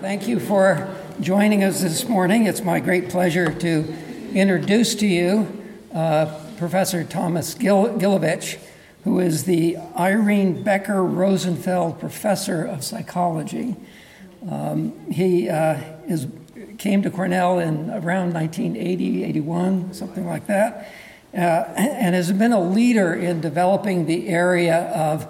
Thank you for joining us this morning. It's my great pleasure to introduce to you Professor Thomas Gilovich, who is the Irene Becker Rosenfeld Professor of Psychology. He came to Cornell in around 1980, 81, something like that, and has been a leader in developing the area of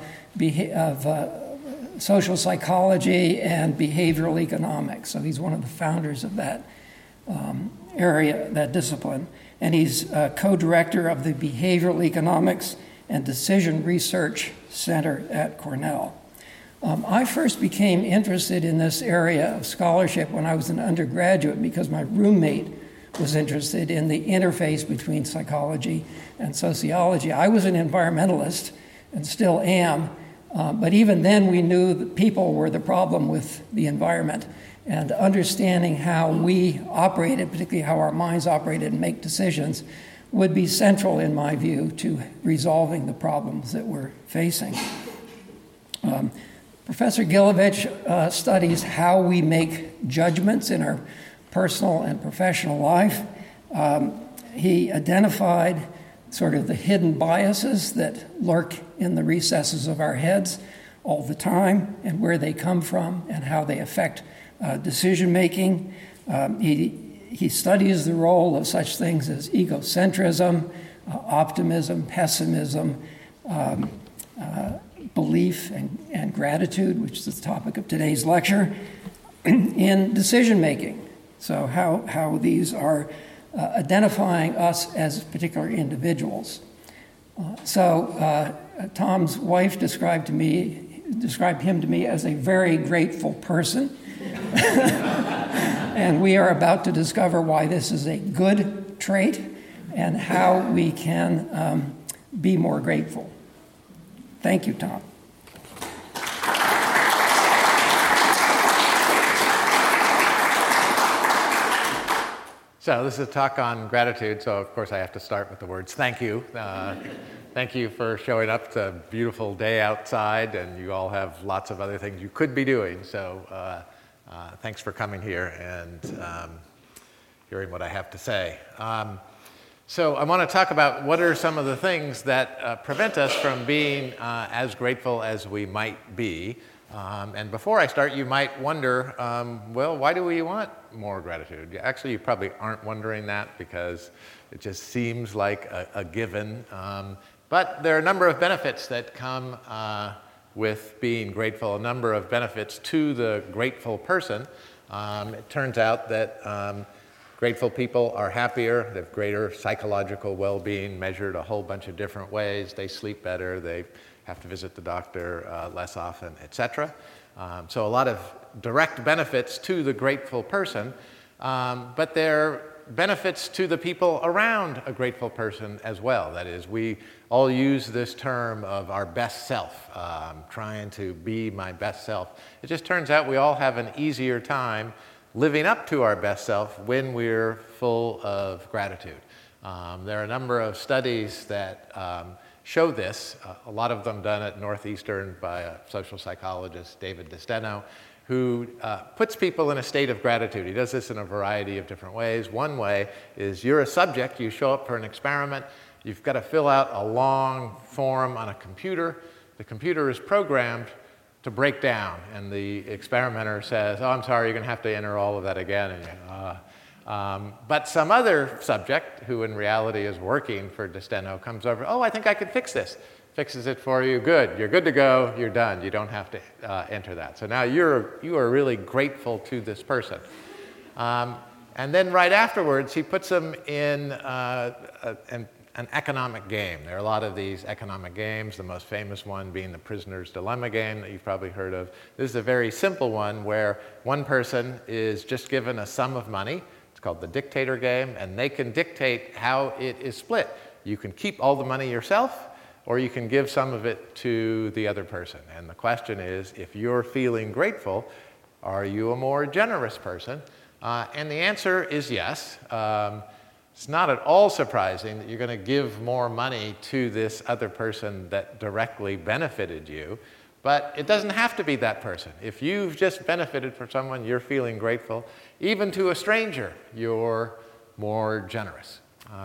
social psychology and behavioral economics. So he's one of the founders of that area, that discipline. And he's co-director of the Behavioral Economics and Decision Research Center at Cornell. I first became interested in this area of scholarship when I was an undergraduate because my roommate was interested in the interface between psychology and sociology. I was an environmentalist and still am, but even then we knew that people were the problem with the environment, and understanding how we operated, particularly how our minds operated and make decisions, would be central, in my view, to resolving the problems that we're facing. Professor Gilovich studies how we make judgments in our personal and professional life. He identified sort of the hidden biases that lurk in the recesses of our heads all the time, and where they come from and how they affect decision-making. He studies the role of such things as egocentrism, optimism, pessimism, belief and gratitude, which is the topic of today's lecture, in decision-making. So how these are identifying us as particular individuals. Tom's wife described him to me as a very grateful person. And we are about to discover why this is a good trait and how we can be more grateful. Thank you, Tom. So this is a talk on gratitude, so of course I have to start with the words thank you. Thank you for showing up. It's a beautiful day outside, and you all have lots of other things you could be doing, so thanks for coming here and hearing what I have to say. So I want to talk about what are some of the things that prevent us from being as grateful as we might be. And before I start, you might wonder, well, why do we want more gratitude? Actually, you probably aren't wondering that because it just seems like a given. But there are a number of benefits that come with being grateful, a number of benefits to the grateful person. It turns out that grateful people are happier, they have greater psychological well-being measured a whole bunch of different ways. They sleep better, they have to visit the doctor less often, etc. So a lot of direct benefits to the grateful person, but there are benefits to the people around a grateful person as well. That is, we all use this term of our best self, trying to be my best self. It just turns out we all have an easier time living up to our best self when we're full of gratitude. There are a number of studies that show this, a lot of them done at Northeastern by a social psychologist, David DeSteno, who puts people in a state of gratitude. He does this in a variety of different ways. One way is you're a subject, you show up for an experiment, you've got to fill out a long form on a computer. The computer is programmed to break down, and the experimenter says, oh, I'm sorry, you're going to have to enter all of that again. And but some other subject, who in reality is working for DeSteno, comes over, oh, I think I could fix this. Fixes it for you, good. You're good to go, you're done. You don't have to enter that. So now you are really grateful to this person. And then right afterwards, he puts them in an economic game. There are a lot of these economic games, the most famous one being the prisoner's dilemma game that you've probably heard of. This is a very simple one where one person is just given a sum of money. It's called the dictator game, and they can dictate how it is split. You can keep all the money yourself, or you can give some of it to the other person. And the question is, if you're feeling grateful, are you a more generous person? And the answer is yes. It's not at all surprising that you're going to give more money to this other person that directly benefited you. But it doesn't have to be that person. If you've just benefited from someone, you're feeling grateful. Even to a stranger, you're more generous.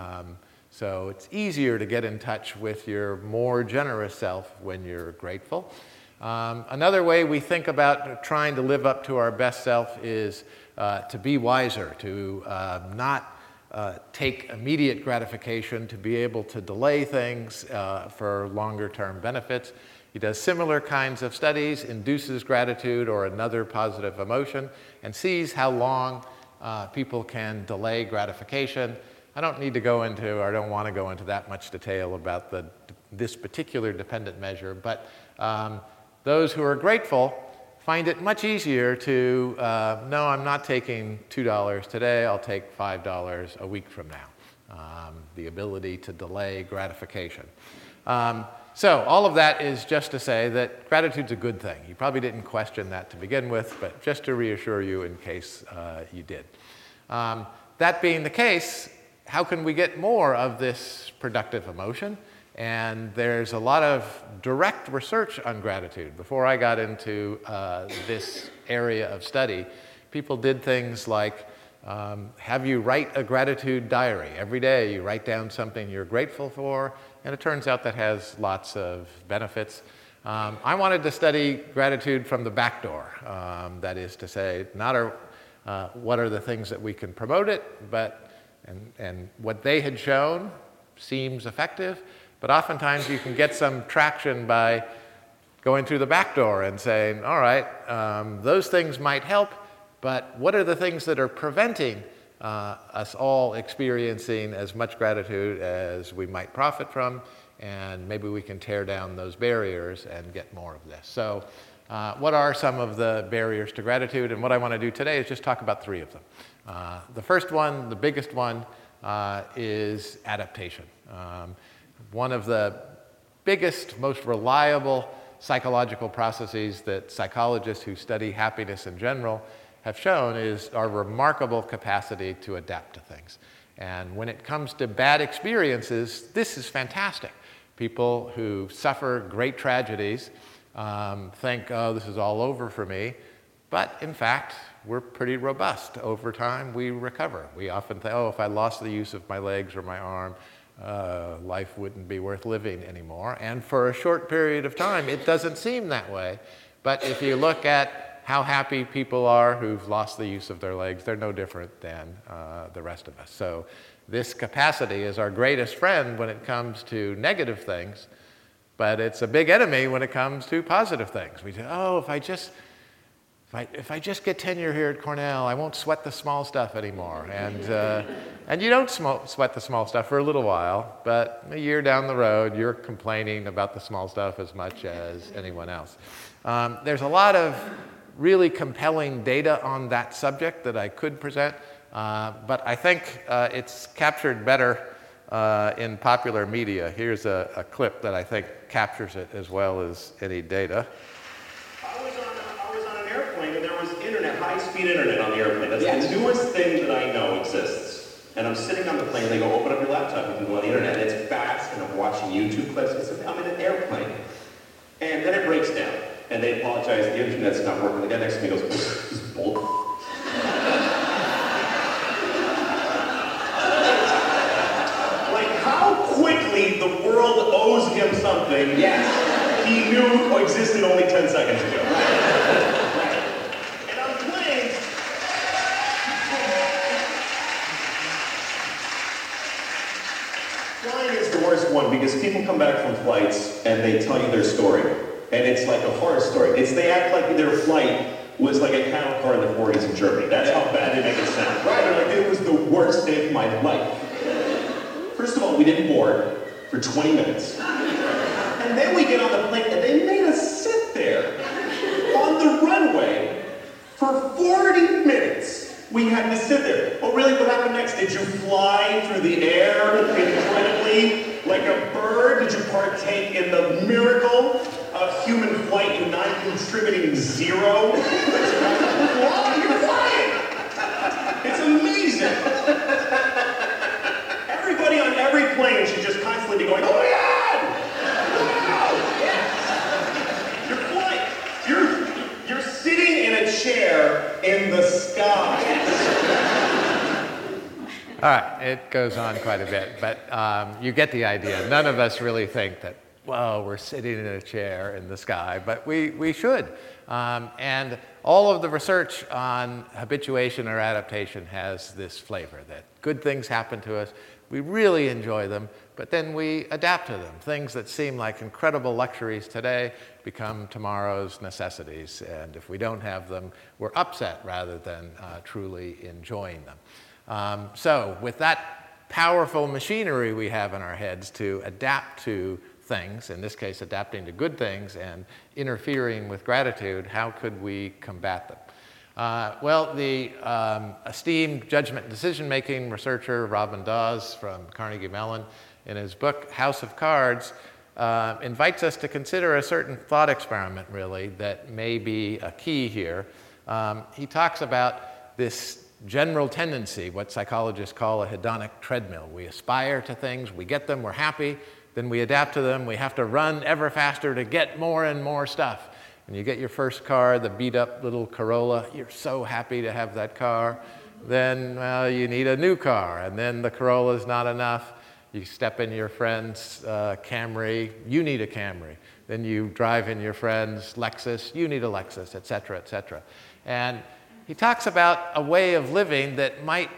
So it's easier to get in touch with your more generous self when you're grateful. Another way we think about trying to live up to our best self is to be wiser, to not take immediate gratification, to be able to delay things for longer-term benefits. He does similar kinds of studies, induces gratitude or another positive emotion, and sees how long people can delay gratification. I don't need to go into, or I don't want to go into that much detail about this particular dependent measure, but those who are grateful find it much easier to, no, I'm not taking $2 today, I'll take $5 a week from now. The ability to delay gratification. So all of that is just to say that gratitude's a good thing. You probably didn't question that to begin with, but just to reassure you in case you did. That being the case, how can we get more of this productive emotion? And there's a lot of direct research on gratitude. Before I got into this area of study, people did things like have you write a gratitude diary. Every day you write down something you're grateful for, and it turns out that has lots of benefits. I wanted to study gratitude from the back door. That is to say, not what are the things that we can promote it, but and what they had shown seems effective, but oftentimes you can get some traction by going through the back door and saying, all right, those things might help, but what are the things that are preventing us all experiencing as much gratitude as we might profit from? And maybe we can tear down those barriers and get more of this. So what are some of the barriers to gratitude? And what I want to do today is just talk about 3 of them. The first one, the biggest one, is adaptation. One of the biggest, most reliable psychological processes that psychologists who study happiness in general have shown is our remarkable capacity to adapt to things. And when it comes to bad experiences, this is fantastic. People who suffer great tragedies think, oh, this is all over for me. But in fact, we're pretty robust. Over time, we recover. We often think, oh, if I lost the use of my legs or my arm, life wouldn't be worth living anymore. And for a short period of time, it doesn't seem that way. But if you look at how happy people are who've lost the use of their legs, they're no different than the rest of us. So this capacity is our greatest friend when it comes to negative things, but it's a big enemy when it comes to positive things. We say, oh, if I just get tenure here at Cornell, I won't sweat the small stuff anymore. And you don't sweat the small stuff for a little while, but a year down the road, you're complaining about the small stuff as much as anyone else. There's a lot of really compelling data on that subject that I could present, but I think it's captured better in popular media. Here's a clip that I think captures it as well as any data. I was on an airplane and there was internet, high-speed internet on the airplane. That's the newest thing that I know exists. And I'm sitting on the plane and they go, open up your laptop, you can go on the internet. And it's fast, and I'm watching YouTube clips. I said, I'm in an airplane. And then it breaks down. And they apologize, the internet's not working. The guy next to me goes, this is bull. Like, how quickly the world owes him something he knew existed only 10 seconds ago. Right. And on planes, flying is the worst one because people come back from flights and they tell you their story. And it's like a horror story. They act like their flight was like a cattle car in the 40s in Germany. That's how bad they make it sound. Right? They're like, it was the worst day of my life. First of all, we didn't board for 20 minutes. And then we get on the plane, and they made us sit there on the runway for 40 minutes. We had to sit there. Oh, really? What happened next? Did you fly through the air incredibly like a bird? Did you partake in the miracle of human flight in non-contributing zero? You're flying! It's amazing! Everybody on every plane should just constantly be going, oh my God! Wow! Yes! You're flying! All right, it goes on quite a bit, but you get the idea. None of us really think that, well, we're sitting in a chair in the sky, but we should. And all of the research on habituation or adaptation has this flavor that good things happen to us, we really enjoy them, but then we adapt to them. Things that seem like incredible luxuries today become tomorrow's necessities, and if we don't have them, we're upset rather than truly enjoying them. So with that powerful machinery we have in our heads to adapt to things, in this case adapting to good things and interfering with gratitude, how could we combat them? Well, the esteemed judgment and decision-making researcher Robin Dawes from Carnegie Mellon, in his book House of Cards, invites us to consider a certain thought experiment, really, that may be a key here. He talks about this general tendency, what psychologists call a hedonic treadmill. We aspire to things, we get them, we're happy, then we adapt to them, we have to run ever faster to get more and more stuff. And you get your first car, the beat-up little Corolla, you're so happy to have that car. Then, well, you need a new car, and then the Corolla's not enough. You step in your friend's Camry, you need a Camry. Then you drive in your friend's Lexus, you need a Lexus, et cetera, et cetera. And he talks about a way of living that might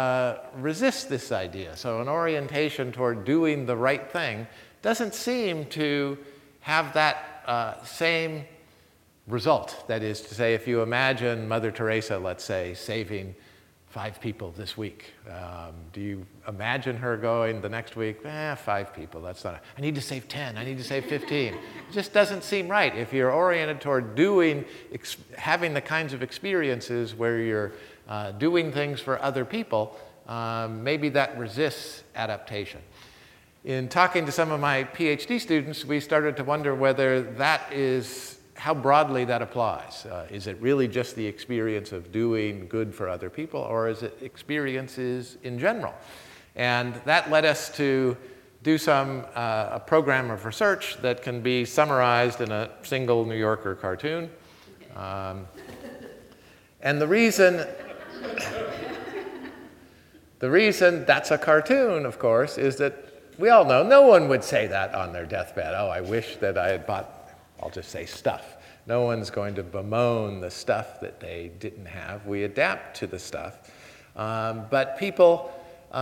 resist this idea. So an orientation toward doing the right thing doesn't seem to have that same result. That is to say, if you imagine Mother Teresa, let's say, saving 5 people this week, do you imagine her going the next week, 5 people, that's not, I need to save 10, I need to save 15. It just doesn't seem right. If you're oriented toward having the kinds of experiences where you're doing things for other people, maybe that resists adaptation. In talking to some of my PhD students, we started to wonder whether that is how broadly that applies. Is it really just the experience of doing good for other people, or is it experiences in general? And that led us to do a program of research that can be summarized in a single New Yorker cartoon. And the reason that's a cartoon, of course, is that we all know no one would say that on their deathbed. Oh, I wish that I had bought, I'll just say stuff. No one's going to bemoan the stuff that they didn't have. We adapt to the stuff. But people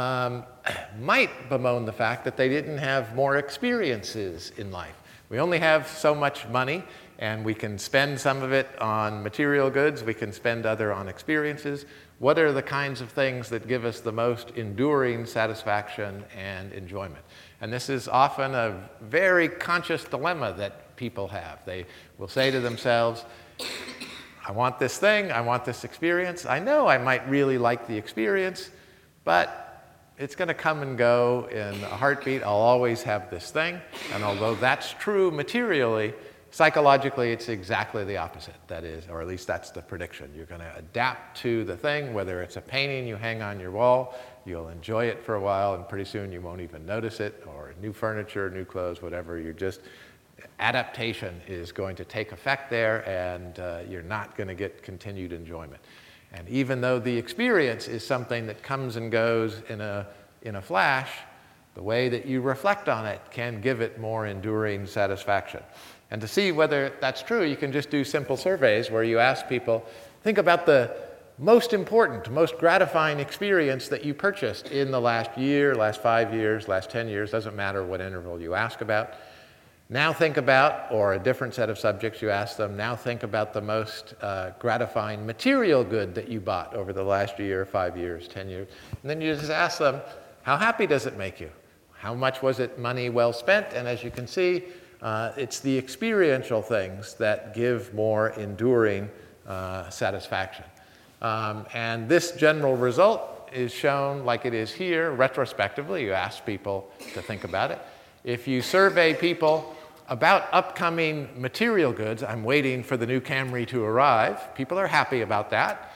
might bemoan the fact that they didn't have more experiences in life. We only have so much money, and we can spend some of it on material goods. We can spend other on experiences. What are the kinds of things that give us the most enduring satisfaction and enjoyment? And this is often a very conscious dilemma that people have. They will say to themselves, I want this thing, I want this experience. I know I might really like the experience, but it's going to come and go in a heartbeat. I'll always have this thing. And although that's true materially, psychologically, it's exactly the opposite. That is, or at least that's the prediction. You're going to adapt to the thing, whether it's a painting you hang on your wall, you'll enjoy it for a while, and pretty soon you won't even notice it, or new furniture, new clothes, whatever. Adaptation is going to take effect there, and you're not going to get continued enjoyment. And even though the experience is something that comes and goes in a flash, the way that you reflect on it can give it more enduring satisfaction. And to see whether that's true, you can just do simple surveys where you ask people, think about the most important, most gratifying experience that you purchased in the last year, last 5 years, last 10 years, doesn't matter what interval you ask about. Now think about, or a different set of subjects you ask them, now think about the most gratifying material good that you bought over the last year, 5 years, 10 years. And then you just ask them, how happy does it make you? How much was it money well spent? And as you can see, it's the experiential things that give more enduring satisfaction. And this general result is shown like it is here retrospectively. You ask people to think about it. If you survey people about upcoming material goods, I'm waiting for the new Camry to arrive, people are happy about that.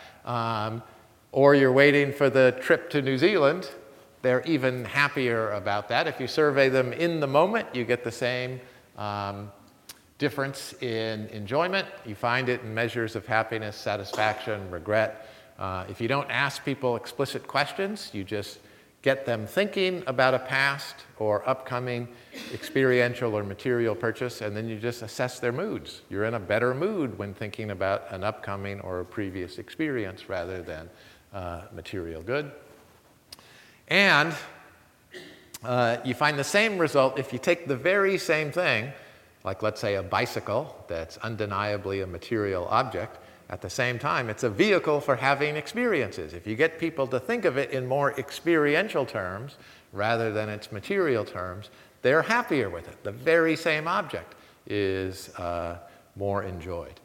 Or you're waiting for the trip to New Zealand, they're even happier about that. If you survey them in the moment, you get the same difference in enjoyment. You find it in measures of happiness, satisfaction, regret. If you don't ask people explicit questions, you just get them thinking about a past or upcoming experiential or material purchase, and then you just assess their moods. You're in a better mood when thinking about an upcoming or a previous experience rather than material good. And you find the same result if you take the very same thing, like let's say a bicycle that's undeniably a material object. At the same time, it's a vehicle for having experiences. If you get people to think of it in more experiential terms rather than its material terms, they're happier with it. The very same object is more enjoyed.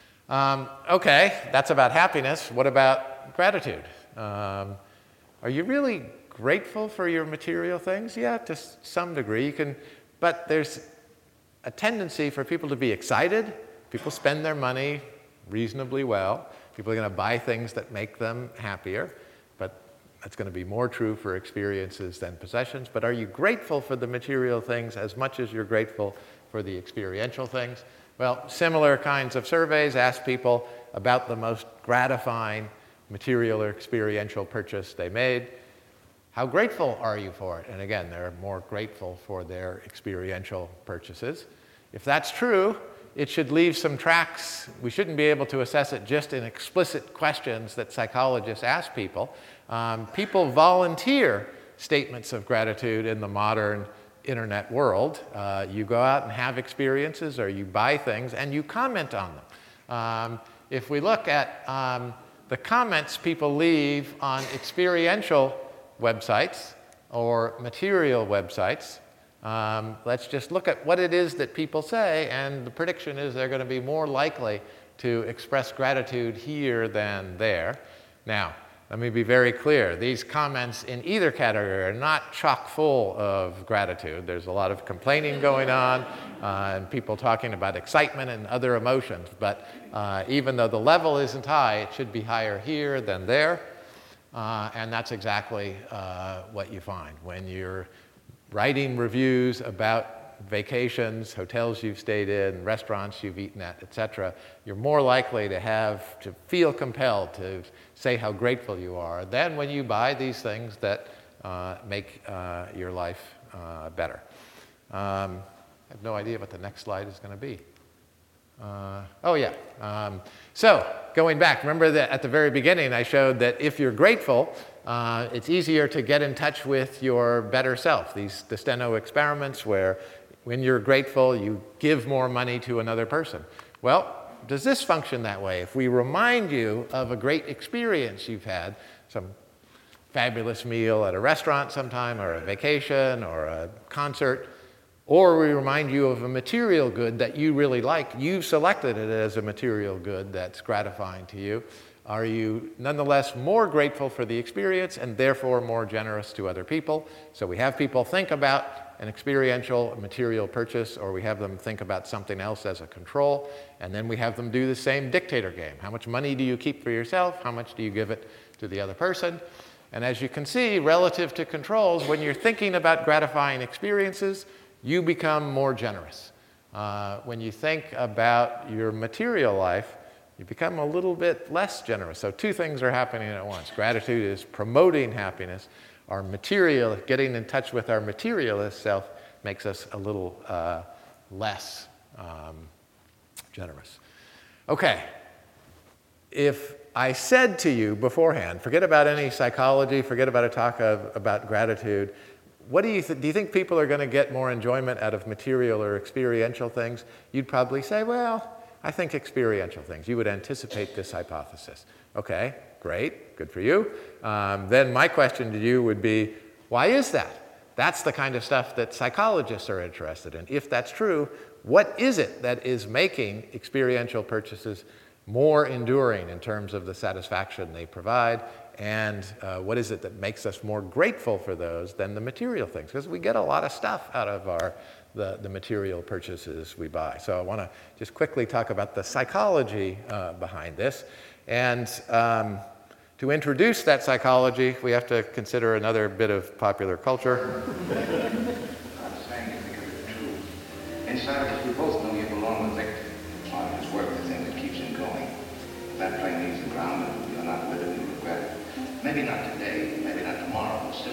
Okay, that's about happiness. What about gratitude? Are you really grateful for your material things? Yeah, to some degree. But there's a tendency for people to be excited. People spend their money reasonably well. People are going to buy things that make them happier, but that's going to be more true for experiences than possessions. But are you grateful for the material things as much as you're grateful for the experiential things? Well, similar kinds of surveys ask people about the most gratifying material or experiential purchase they made. How grateful are you for it? And again, they're more grateful for their experiential purchases. If that's true, it should leave some tracks. We shouldn't be able to assess it just in explicit questions that psychologists ask people. People volunteer statements of gratitude in the modern internet world. You go out and have experiences, or you buy things, and you comment on them. If we look at the comments people leave on experiential websites or material websites, let's just look at what it is that people say, and the prediction is they're going to be more likely to express gratitude here than there. Now, let me be very clear. These comments in either category are not chock full of gratitude. There's a lot of complaining going on and people talking about excitement and other emotions. But even though the level isn't high, it should be higher here than there. And that's exactly what you find when you're writing reviews about vacations, hotels you've stayed in, restaurants you've eaten at, etc. You're more likely to feel compelled to say how grateful you are than when you buy these things that make your life better. I have no idea what the next slide is going to be. So going back, remember that at the very beginning I showed that if you're grateful, it's easier to get in touch with your better self. The Steno experiments where when you're grateful, you give more money to another person. Well, does this function that way? If we remind you of a great experience you've had, some fabulous meal at a restaurant sometime, or a vacation, or a concert, or we remind you of a material good that you really like, you've selected it as a material good that's gratifying to you, are you nonetheless more grateful for the experience and therefore more generous to other people? So we have people think about an experiential material purchase, or we have them think about something else as a control, and then we have them do the same dictator game. How much money do you keep for yourself? How much do you give it to the other person? And as you can see, relative to controls, when you're thinking about gratifying experiences, you become more generous. When you think about your material life, you become a little bit less generous. So two things are happening at once. Gratitude is promoting happiness. Our material, getting in touch with our materialist self, makes us a little less generous. Okay, if I said to you beforehand, forget about any psychology, forget about a talk about gratitude, what do you think people are going to get more enjoyment out of material or experiential things? You'd probably say, well, I think experiential things. You would anticipate this hypothesis. Okay, great, good for you. Then my question to you would be, why is that? That's the kind of stuff that psychologists are interested in. If that's true, what is it that is making experiential purchases more enduring in terms of the satisfaction they provide? And what is it that makes us more grateful for those than the material things? Because we get a lot of stuff out of the material purchases we buy. So I want to just quickly talk about the psychology behind this. And to introduce that psychology, we have to consider another bit of popular culture. I'm saying it because it's true. Inside of us, we both know you belong with Victor. His work, the thing that keeps him going. If that plane leaves the ground and you're not with him, you regret it. Maybe not today, maybe not tomorrow, but soon.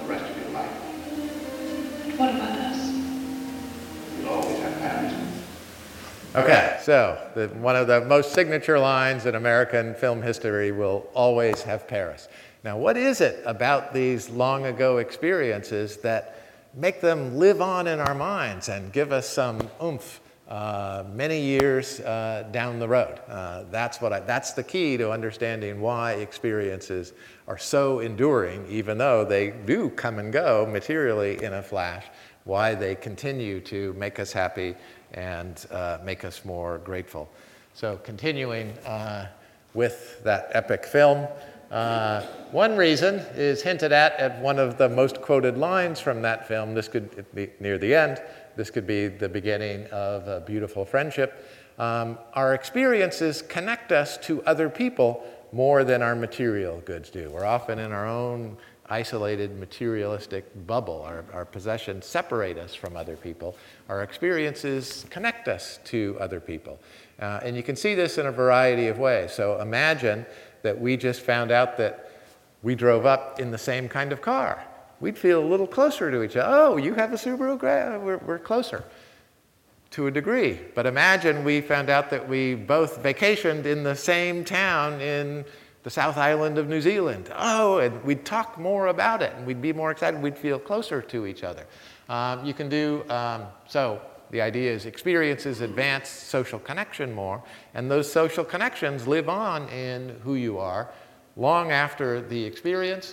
the rest of your life. What about us? You'll always have Paris. Okay, so one of the most signature lines in American film history will always have Paris. Now, what is it about these long ago experiences that make them live on in our minds and give us some oomph many years down the road? That's the key to understanding why experiences are so enduring, even though they do come and go materially in a flash, why they continue to make us happy and make us more grateful. So continuing with that epic film, one reason is hinted at one of the most quoted lines from that film. This could be near the end. This could be the beginning of a beautiful friendship. Our experiences connect us to other people more than our material goods do. We're often in our own isolated materialistic bubble. Our possessions separate us from other people. Our experiences connect us to other people. And you can see this in a variety of ways. So imagine that we just found out that we drove up in the same kind of car. We'd feel a little closer to each other. Oh, you have a Subaru? We're closer to a degree. But imagine we found out that we both vacationed in the same town in the South Island of New Zealand. Oh, and we'd talk more about it, and we'd be more excited. We'd feel closer to each other. You can do, so the idea is experiences advance social connection more, and those social connections live on in who you are long after the experience.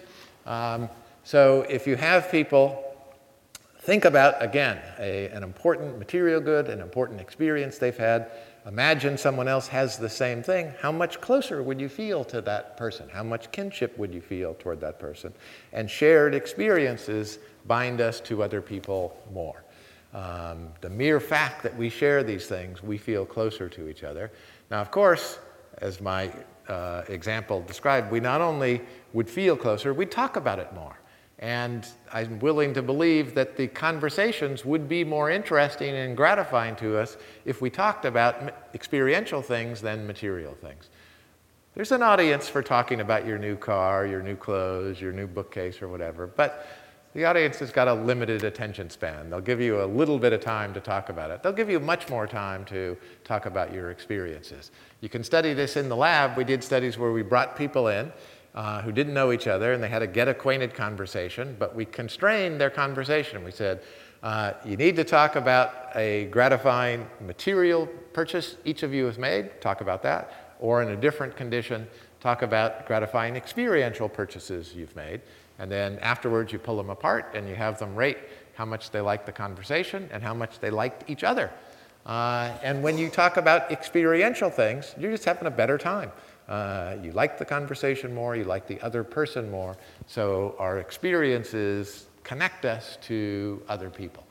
So if you have people think about, again, an important material good, an important experience they've had. Imagine someone else has the same thing. How much closer would you feel to that person? How much kinship would you feel toward that person? And shared experiences bind us to other people more. The mere fact that we share these things, we feel closer to each other. Now, of course, as my example described, we not only would feel closer, we'd talk about it more. And I'm willing to believe that the conversations would be more interesting and gratifying to us if we talked about experiential things than material things. There's an audience for talking about your new car, your new clothes, your new bookcase, or whatever, but the audience has got a limited attention span. They'll give you a little bit of time to talk about it. They'll give you much more time to talk about your experiences. You can study this in the lab. We did studies where we brought people in who didn't know each other, and they had a get-acquainted conversation, but we constrained their conversation. We said, you need to talk about a gratifying material purchase each of you has made, talk about that, or in a different condition, talk about gratifying experiential purchases you've made, and then afterwards you pull them apart and you have them rate how much they liked the conversation and how much they liked each other. And when you talk about experiential things, you're just having a better time. You like the conversation more, you like the other person more, so our experiences connect us to other people.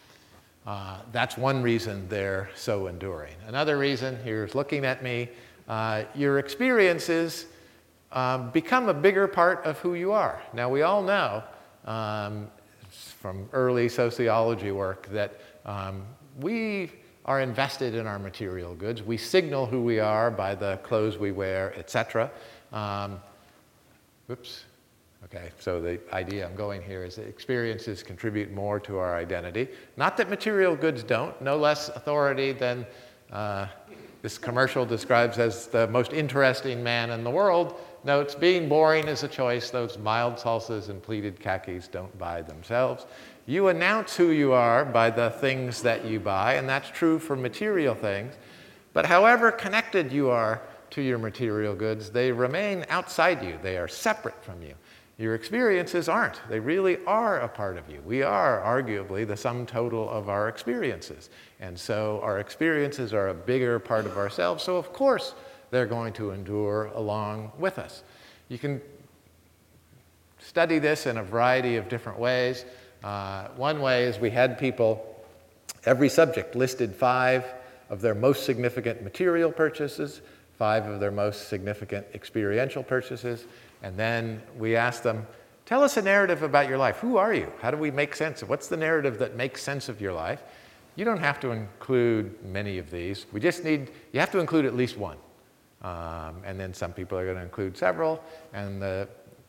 That's one reason they're so enduring. Another reason, here's looking at me, your experiences become a bigger part of who you are. Now, we all know from early sociology work that we are invested in our material goods. We signal who we are by the clothes we wear, etc. Oops. Okay, so the idea I'm going here is that experiences contribute more to our identity. Not that material goods don't, no less authority than this commercial describes as the most interesting man in the world. Notes, being boring is a choice. Those mild salsas and pleated khakis don't buy themselves. You announce who you are by the things that you buy, and that's true for material things. But however connected you are to your material goods, they remain outside you. They are separate from you. Your experiences aren't. They really are a part of you. We are arguably the sum total of our experiences. And so our experiences are a bigger part of ourselves, so of course they're going to endure along with us. You can study this in a variety of different ways. One way is we had people, every subject listed 5 of their most significant material purchases, 5 of their most significant experiential purchases, and then we asked them, tell us a narrative about your life. Who are you? How do we make sense of what's the narrative that makes sense of your life? You don't have to include many of these. We just need, you have to include at least one. And then some people are going to include several, and the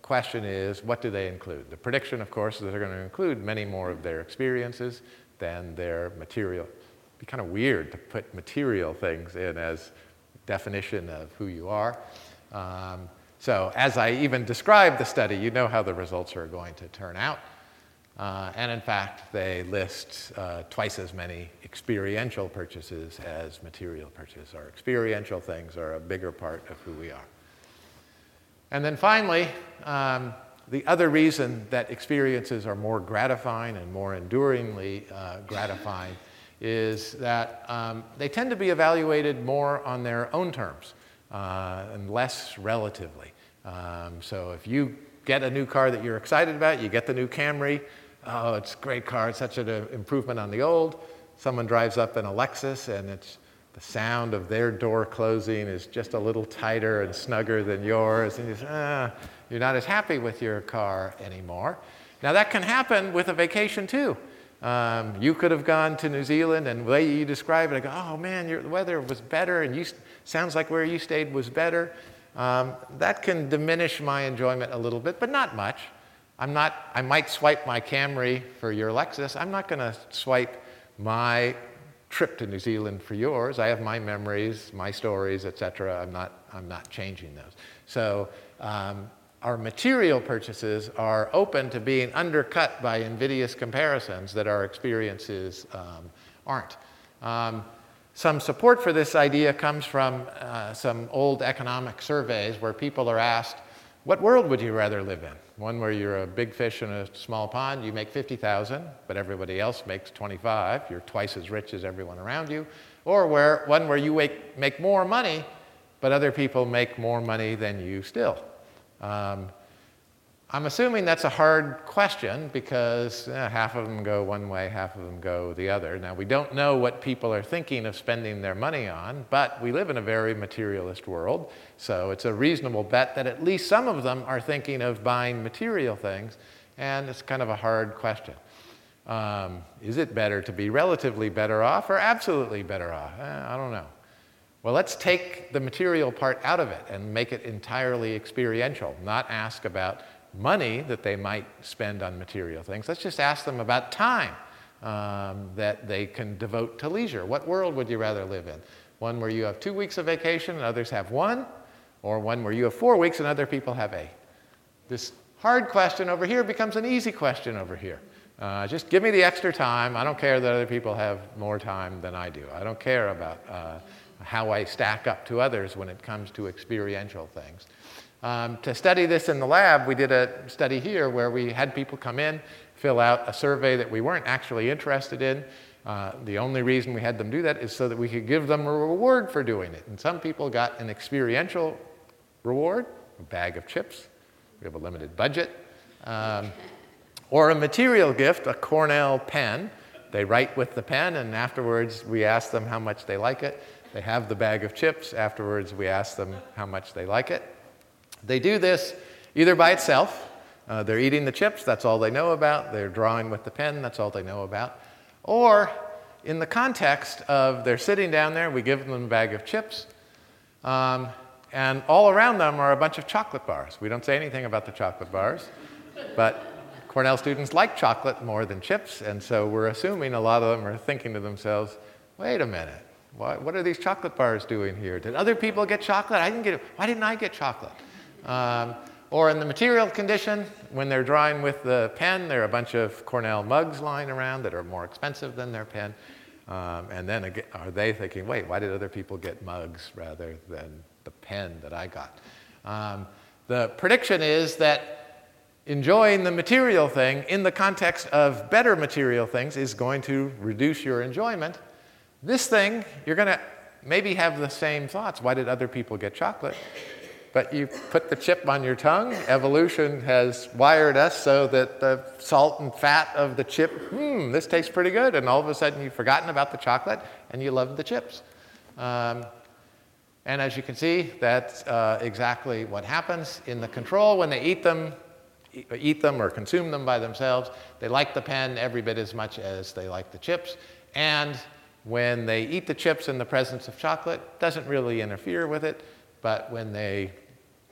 question is, what do they include? The prediction, of course, is that they're going to include many more of their experiences than their material. It'd be kind of weird to put material things in as definition of who you are. So as I even described the study, you know how the results are going to turn out. And in fact, they list twice as many experiential purchases as material purchases. Our experiential things are a bigger part of who we are. And then finally, the other reason that experiences are more gratifying and more enduringly gratifying is that they tend to be evaluated more on their own terms and less relatively. So if you get a new car that you're excited about, you get the new Camry, oh, it's a great car, it's such an improvement on the old. Someone drives up in a Lexus and it's the sound of their door closing is just a little tighter and snugger than yours, and you say, you're not as happy with your car anymore. Now that can happen with a vacation too. You could have gone to New Zealand, and the way you describe it, I go, oh man, the weather was better, and sounds like where you stayed was better. That can diminish my enjoyment a little bit, but not much. I might swipe my Camry for your Lexus. I'm not going to swipe my trip to New Zealand for yours. I have my memories, my stories, etc. I'm not changing those. So our material purchases are open to being undercut by invidious comparisons that our experiences aren't. Some support for this idea comes from some old economic surveys where people are asked, what world would you rather live in? One where you're a big fish in a small pond, you make 50,000, but everybody else makes 25, you're twice as rich as everyone around you. Or one where you make more money, but other people make more money than you still. I'm assuming that's a hard question because half of them go one way, half of them go the other. Now, we don't know what people are thinking of spending their money on, but we live in a very materialist world, so it's a reasonable bet that at least some of them are thinking of buying material things, and it's kind of a hard question. Is it better to be relatively better off or absolutely better off? I don't know. Well, let's take the material part out of it and make it entirely experiential, not ask about money that they might spend on material things. Let's just ask them about time that they can devote to leisure. What world would you rather live in? One where you have 2 weeks of vacation and others have 1, or one where you have 4 weeks and other people have 8? This hard question over here becomes an easy question over here. Just give me the extra time. I don't care that other people have more time than I do. I don't care about how I stack up to others when it comes to experiential things. To study this in the lab, we did a study here where we had people come in, fill out a survey that we weren't actually interested in. The only reason we had them do that is so that we could give them a reward for doing it. And some people got an experiential reward, a bag of chips. We have a limited budget. Or a material gift, a Cornell pen. They write with the pen, and afterwards we ask them how much they like it. They have the bag of chips. Afterwards, we ask them how much they like it. They do this either by itself. They're eating the chips. That's all they know about. They're drawing with the pen. That's all they know about. Or in the context of they're sitting down there, we give them a bag of chips, and all around them are a bunch of chocolate bars. We don't say anything about the chocolate bars, but Cornell students like chocolate more than chips, and so we're assuming a lot of them are thinking to themselves, wait a minute. What are these chocolate bars doing here? Did other people get chocolate? I didn't get it. Why didn't I get chocolate? Or in the material condition, when they're drawing with the pen, there are a bunch of Cornell mugs lying around that are more expensive than their pen. And then again, are they thinking, wait, why did other people get mugs rather than the pen that I got? The prediction is that enjoying the material thing in the context of better material things is going to reduce your enjoyment. This thing, you're going to maybe have the same thoughts. Why did other people get chocolate? But you put the chip on your tongue. Evolution has wired us so that the salt and fat of the chip, this tastes pretty good. And all of a sudden you've forgotten about the chocolate and you love the chips. And as you can see, that's exactly what happens in the control when they eat them or consume them by themselves. They like the pen every bit as much as they like the chips. And when they eat the chips in the presence of chocolate, it doesn't really interfere with it. But when they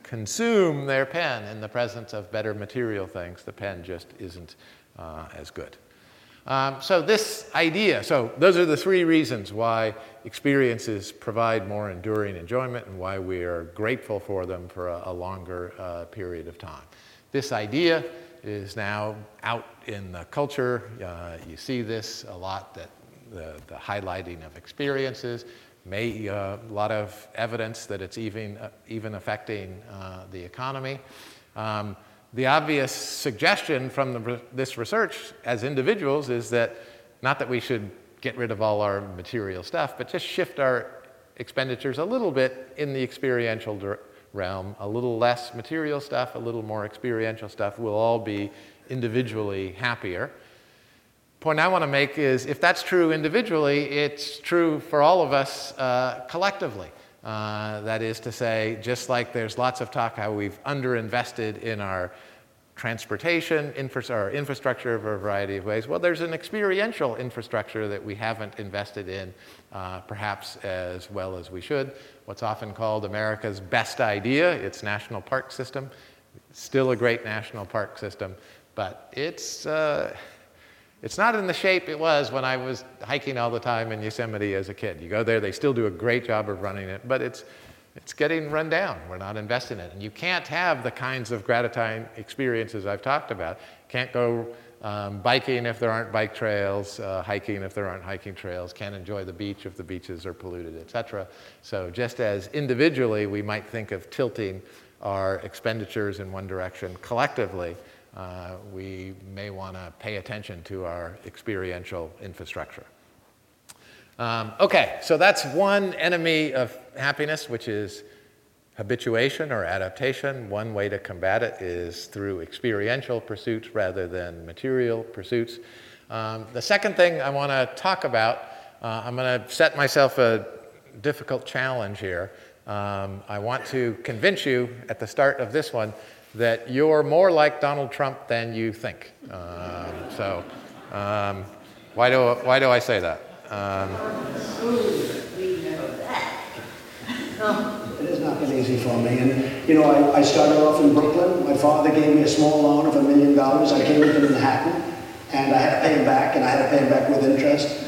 consume their pen in the presence of better material things, the pen just isn't as good. So this idea, so those are the three reasons why experiences provide more enduring enjoyment and why we are grateful for them for a longer period of time. This idea is now out in the culture. You see this a lot, that the highlighting of experiences, a lot of evidence that it's even affecting the economy. The obvious suggestion from this research as individuals is that not that we should get rid of all our material stuff, but just shift our expenditures a little bit in the experiential realm, a little less material stuff, a little more experiential stuff. We'll all be individually happier. Point I want to make is if that's true individually, it's true for all of us collectively. That is to say, just like there's lots of talk how we've underinvested in our transportation infrastructure of a variety of ways, well, there's an experiential infrastructure that we haven't invested in perhaps as well as we should. What's often called America's best idea, its national park system. Still a great national park system, but it's not in the shape it was when I was hiking all the time in Yosemite as a kid. You go there, they still do a great job of running it, but it's getting run down. We're not investing in it. And you can't have the kinds of gratifying experiences I've talked about. Can't go biking if there aren't bike trails, hiking if there aren't hiking trails, can't enjoy the beach if the beaches are polluted, etc. So just as individually we might think of tilting our expenditures in one direction, collectively we may want to pay attention to our experiential infrastructure. Okay, so that's one enemy of happiness, which is habituation or adaptation. One way to combat it is through experiential pursuits rather than material pursuits. The second thing I want to talk about, I'm going to set myself a difficult challenge here. I want to convince you at the start of this one that you're more like Donald Trump than you think. Why do I say that? It has not been easy for me. And, you know, I started off in Brooklyn. My father gave me a small loan of $1 million. I came into Manhattan, and I had to pay him back, and I had to pay him back with interest.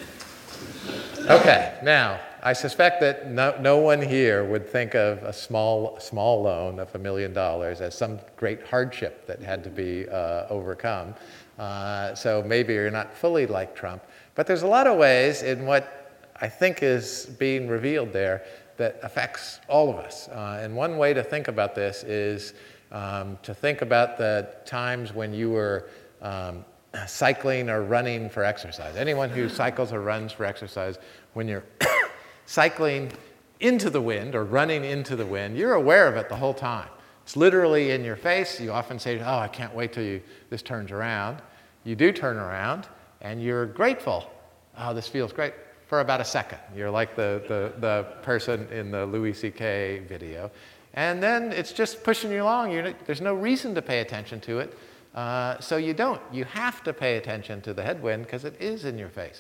Okay, now, I suspect that no one here would think of a small loan of $1 million as some great hardship that had to be overcome. So maybe you're not fully like Trump. But there's a lot of ways in what I think is being revealed there that affects all of us. And one way to think about this is to think about the times when you were cycling or running for exercise. Anyone who cycles or runs for exercise, when you're cycling into the wind or running into the wind, you're aware of it the whole time. It's literally in your face. You often say, oh, I can't wait till this turns around. You do turn around, and you're grateful. Oh, this feels great, for about a second. You're like the person in the Louis C.K. video. And then it's just pushing you along. There's no reason to pay attention to it. So you don't. You have to pay attention to the headwind because it is in your face.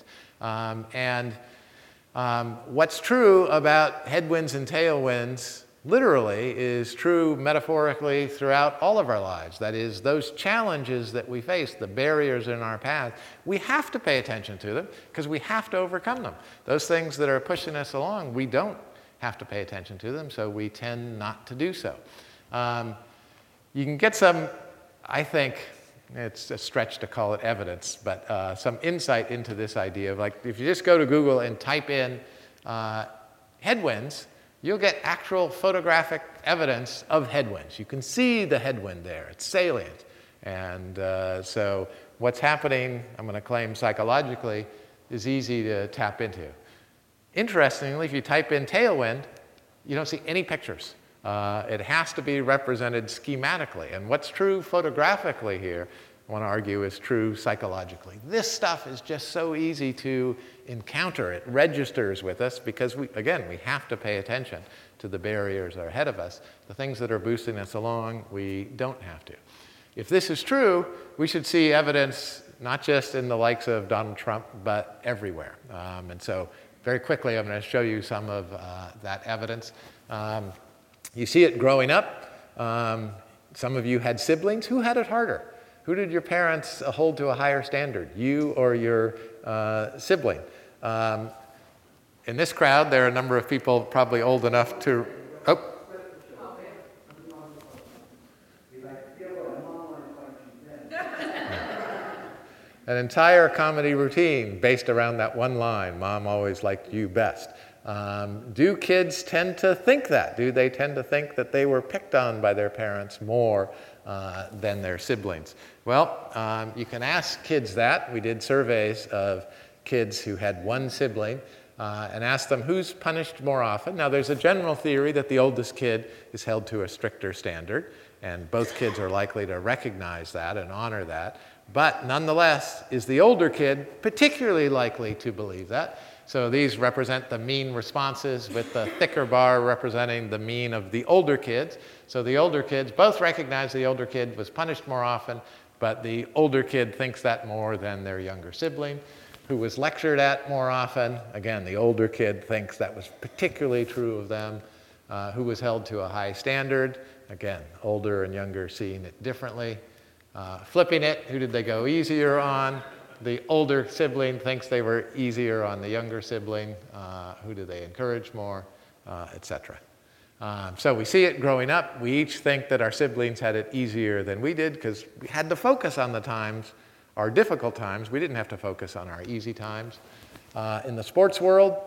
What's true about headwinds and tailwinds literally is true metaphorically throughout all of our lives. That is, those challenges that we face, the barriers in our path, we have to pay attention to them because we have to overcome them. Those things that are pushing us along, we don't have to pay attention to them, so we tend not to do so. You can get some, I think, it's a stretch to call it evidence, but some insight into this idea of, like, if you just go to Google and type in headwinds, you'll get actual photographic evidence of headwinds. You can see the headwind there. It's salient. And so what's happening, I'm going to claim psychologically, is easy to tap into. Interestingly, if you type in tailwind, you don't see any pictures. It has to be represented schematically. And what's true photographically here, I want to argue, is true psychologically. This stuff is just so easy to encounter. It registers with us because, we have to pay attention to the barriers that are ahead of us. The things that are boosting us along, we don't have to. If this is true, we should see evidence not just in the likes of Donald Trump, but everywhere. And so very quickly, I'm going to show you some of that evidence. You see it growing up. Some of you had siblings. Who had it harder? Who did your parents hold to a higher standard, you or your sibling? In this crowd, there are a number of people probably old enough to... Oh. An entire comedy routine based around that one line, Mom always liked you best. Do kids tend to think that? Do they tend to think that they were picked on by their parents more than their siblings? Well, you can ask kids that. We did surveys of kids who had one sibling and asked them who's punished more often. Now, there's a general theory that the oldest kid is held to a stricter standard, and both kids are likely to recognize that and honor that. But nonetheless, is the older kid particularly likely to believe that? So these represent the mean responses, with the thicker bar representing the mean of the older kids. So the older kids both recognize the older kid was punished more often, but the older kid thinks that more than their younger sibling, who was lectured at more often. Again, the older kid thinks that was particularly true of them. Who was held to a high standard. Again, older and younger seeing it differently. Flipping it, who did they go easier on? The older sibling thinks they were easier on the younger sibling. Who do they encourage more, etc. So we see it growing up. We each think that our siblings had it easier than we did because we had to focus on the times, our difficult times. We didn't have to focus on our easy times. In the sports world,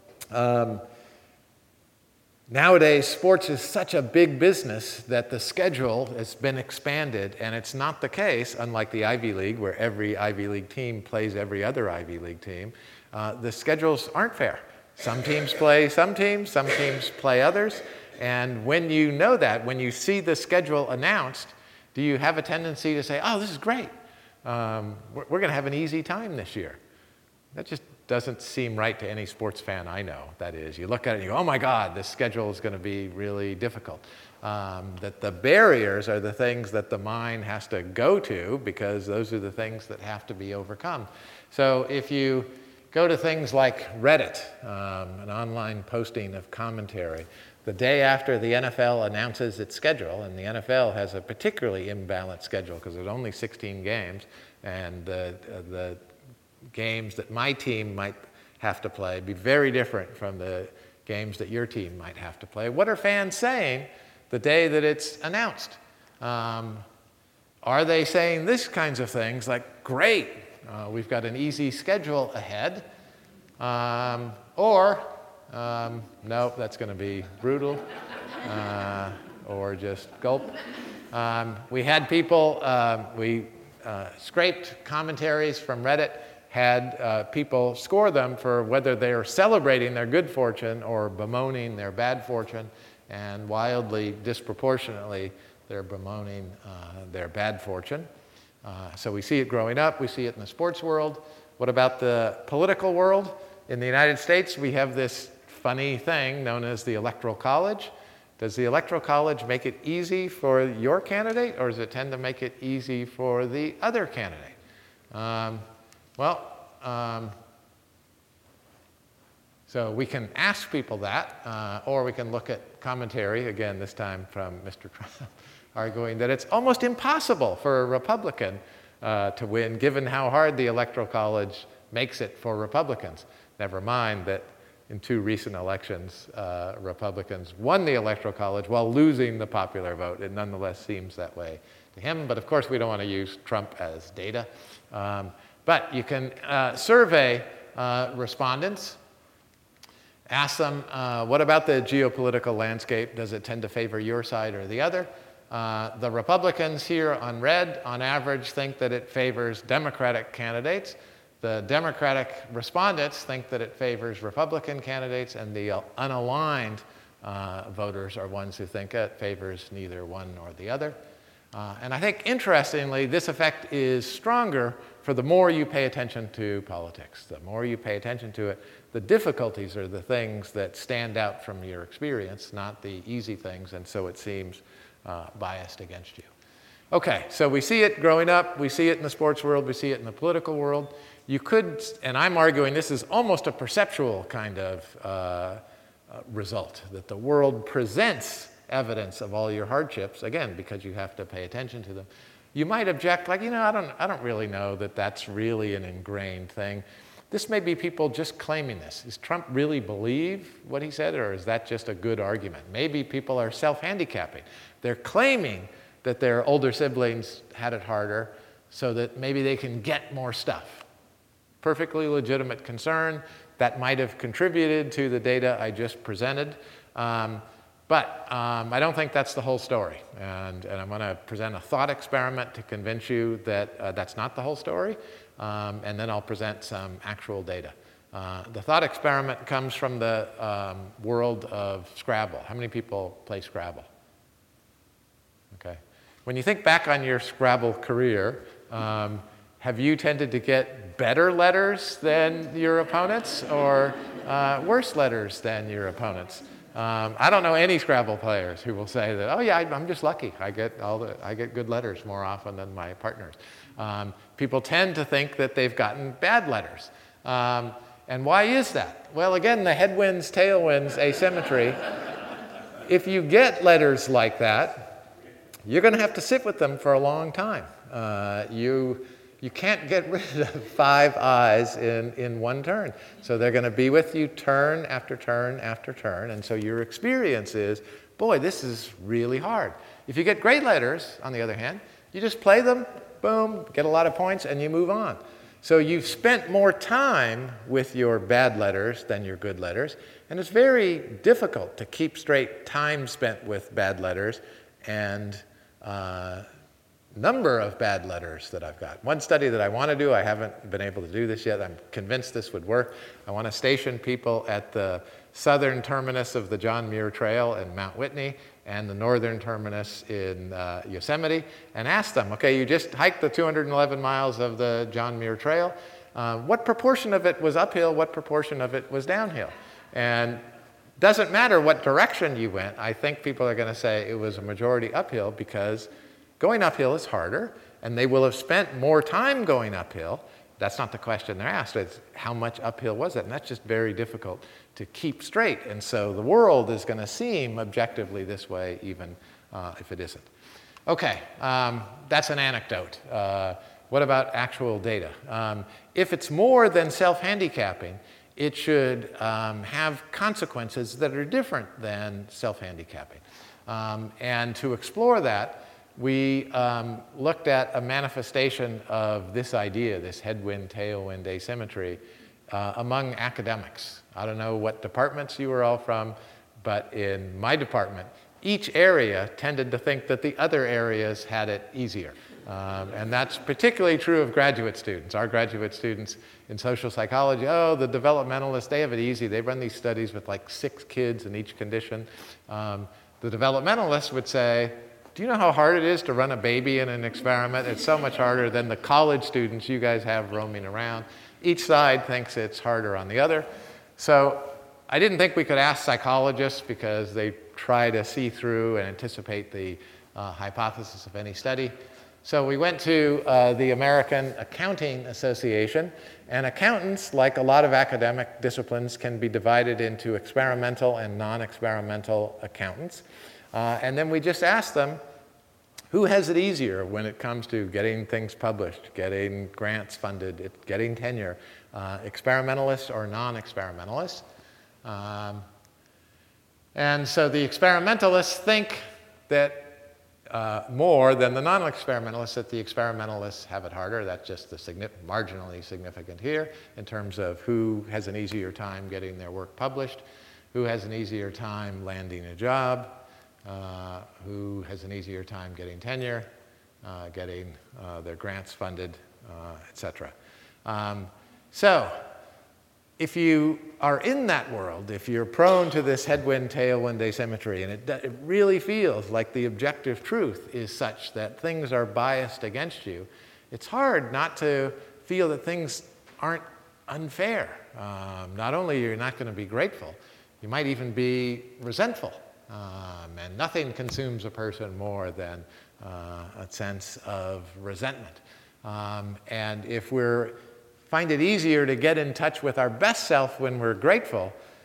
nowadays, sports is such a big business that the schedule has been expanded, and it's not the case, unlike the Ivy League, where every Ivy League team plays every other Ivy League team. The schedules aren't fair. Some teams play some teams play others, and when you know that, when you see the schedule announced, do you have a tendency to say, oh, this is great. We're going to have an easy time this year? That just doesn't seem right to any sports fan I know. That is, you look at it and you go, oh my God, this schedule is going to be really difficult. That the barriers are the things that the mind has to go to, because those are the things that have to be overcome. So if you go to things like Reddit, an online posting of commentary, the day after the NFL announces its schedule, and the NFL has a particularly imbalanced schedule because there's only 16 games, and the games that my team might have to play be very different from the games that your team might have to play. What are fans saying the day that it's announced? Are they saying these kinds of things like, great, we've got an easy schedule ahead, or no, that's going to be brutal, or just gulp. We had people, we scraped commentaries from Reddit, had people score them for whether they're celebrating their good fortune or bemoaning their bad fortune, and wildly, disproportionately, they're bemoaning their bad fortune. So we see it growing up, we see it in the sports world. What about the political world? In the United States, we have this funny thing known as the Electoral College. Does the Electoral College make it easy for your candidate, or does it tend to make it easy for the other candidate? So we can ask people that, or we can look at commentary, again, this time from Mr. Trump, arguing that it's almost impossible for a Republican to win, given how hard the Electoral College makes it for Republicans. Never mind that in 2 recent elections, Republicans won the Electoral College while losing the popular vote. It nonetheless seems that way to him. But of course, we don't want to use Trump as data. But you can survey respondents, ask them, what about the geopolitical landscape? Does it tend to favor your side or the other? The Republicans here on red, on average, think that it favors Democratic candidates. The Democratic respondents think that it favors Republican candidates, and the unaligned voters are ones who think it favors neither one nor the other. And I think, interestingly, this effect is stronger for the more you pay attention to politics. The more you pay attention to it, the difficulties are the things that stand out from your experience, not the easy things, and so it seems biased against you. Okay, so we see it growing up, we see it in the sports world, we see it in the political world. You could, and I'm arguing this is almost a perceptual kind of result, that the world presents evidence of all your hardships, again, because you have to pay attention to them. You might object, like, I don't really know that that's really an ingrained thing. This may be people just claiming this. Does Trump really believe what he said, or is that just a good argument? Maybe people are self-handicapping. They're claiming that their older siblings had it harder so that maybe they can get more stuff. Perfectly legitimate concern that might have contributed to the data I just presented. But I don't think that's the whole story. And I'm going to present a thought experiment to convince you that that's not the whole story. And then I'll present some actual data. The thought experiment comes from the world of Scrabble. How many people play Scrabble? Okay. When you think back on your Scrabble career, have you tended to get better letters than your opponents or worse letters than your opponents? I don't know any Scrabble players who will say that, oh yeah, I'm just lucky. I get good letters more often than my partners. People tend to think that they've gotten bad letters. And why is that? Well, again, the headwinds, tailwinds asymmetry. If you get letters like that, you're going to have to sit with them for a long time. You can't get rid of 5 I's in one turn. So they're going to be with you turn after turn after turn. And so your experience is, boy, this is really hard. If you get great letters, on the other hand, you just play them, boom, get a lot of points, and you move on. So you've spent more time with your bad letters than your good letters. And it's very difficult to keep straight time spent with bad letters and number of bad letters that I've got. One study that I want to do, I haven't been able to do this yet. I'm convinced this would work. I want to station people at the southern terminus of the John Muir Trail in Mount Whitney and the northern terminus in Yosemite and ask them, okay, you just hiked the 211 miles of the John Muir Trail. What proportion of it was uphill? What proportion of it was downhill? And doesn't matter what direction you went. I think people are going to say it was a majority uphill because going uphill is harder, and they will have spent more time going uphill. That's not the question they're asked. It's how much uphill was it? And that's just very difficult to keep straight. And so the world is going to seem objectively this way, even if it isn't. Okay, that's an anecdote. What about actual data? If it's more than self-handicapping, it should have consequences that are different than self-handicapping. And to explore that, we looked at a manifestation of this idea, this headwind-tailwind asymmetry, among academics. I don't know what departments you were all from, but in my department, each area tended to think that the other areas had it easier. And that's particularly true of graduate students. Our graduate students in social psychology, oh, the developmentalists, they have it easy. They run these studies with like 6 kids in each condition. The developmentalists would say, do you know how hard it is to run a baby in an experiment? It's so much harder than the college students you guys have roaming around. Each side thinks it's harder on the other. So I didn't think we could ask psychologists because they try to see through and anticipate the hypothesis of any study. So we went to the American Accounting Association, and accountants, like a lot of academic disciplines, can be divided into experimental and non-experimental accountants. And then we just asked them, who has it easier when it comes to getting things published, getting grants funded, getting tenure, experimentalists or non-experimentalists? And so the experimentalists think that more than the non-experimentalists, that the experimentalists have it harder. That's just the marginally significant here in terms of who has an easier time getting their work published, who has an easier time landing a job, who has an easier time getting tenure, getting their grants funded, etc. So if you are in that world, if you're prone to this headwind-tailwind asymmetry, and it really feels like the objective truth is such that things are biased against you, it's hard not to feel that things aren't unfair. Not only are you not going to be grateful, you might even be resentful. And nothing consumes a person more than a sense of resentment. And if we find it easier to get in touch with our best self when we're grateful,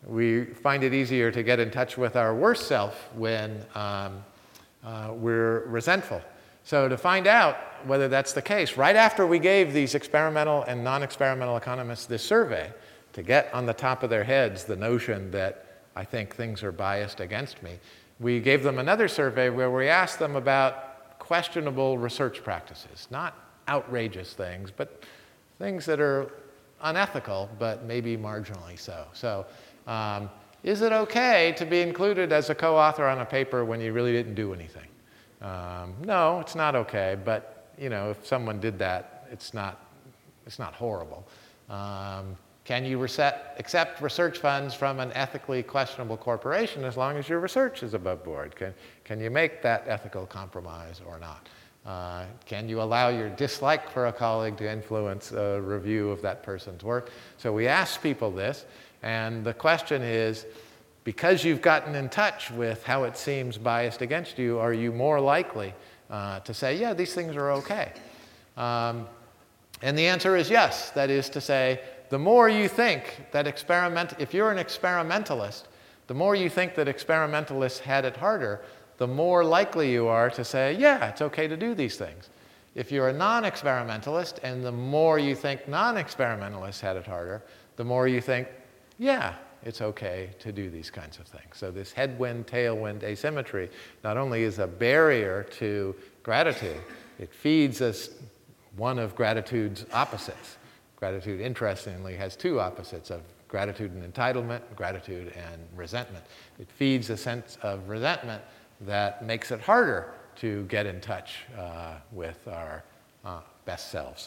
We find it easier to get in touch with our worst self when we're resentful. So to find out whether that's the case, right after we gave these experimental and non-experimental economists this survey to get on the top of their heads the notion that I think things are biased against me, we gave them another survey where we asked them about questionable research practices, not outrageous things, but things that are unethical, but maybe marginally so. So is it okay to be included as a co-author on a paper when you really didn't do anything? No, it's not okay, but if someone did that, it's not horrible. Can you accept research funds from an ethically questionable corporation as long as your research is above board? Can you make that ethical compromise or not? Can you allow your dislike for a colleague to influence a review of that person's work? So we asked people this, and the question is, because you've gotten in touch with how it seems biased against you, are you more likely to say, yeah, these things are okay? And the answer is yes. That is to say, the more you think that if you're an experimentalist, the more you think that experimentalists had it harder, the more likely you are to say, yeah, it's okay to do these things. If you're a non-experimentalist, and the more you think non-experimentalists had it harder, the more you think, yeah, it's okay to do these kinds of things. So this headwind, tailwind asymmetry not only is a barrier to gratitude, it feeds us one of gratitude's opposites. Gratitude, interestingly, has two opposites of gratitude and entitlement, gratitude and resentment. It feeds a sense of resentment that makes it harder to get in touch with our best selves.